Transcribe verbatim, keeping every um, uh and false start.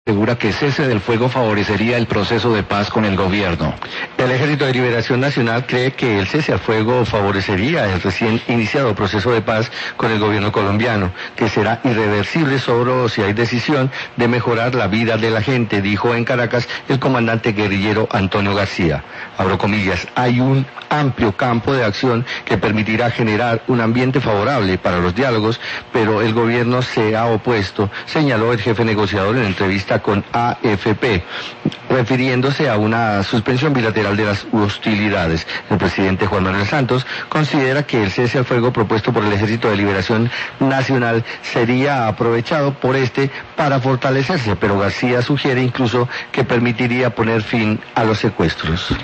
Asegura que cese del fuego favorecería el proceso de paz con el gobierno. El Ejército de Liberación Nacional cree que el cese al fuego favorecería el recién iniciado proceso de paz con el gobierno colombiano, que será irreversible solo si hay decisión de mejorar la vida de la gente, dijo en Caracas el comandante guerrillero Antonio García. Abro comillas, hay un amplio campo de acción que permitirá generar un ambiente favorable para los diálogos, pero el gobierno se ha opuesto, señaló el jefe negociador en entrevista con A F P, refiriéndose a una suspensión bilateral de las hostilidades. El presidente Juan Manuel Santos considera que el cese al fuego propuesto por el Ejército de Liberación Nacional sería aprovechado por este para fortalecerse, pero García sugiere incluso que permitiría poner fin a los secuestros.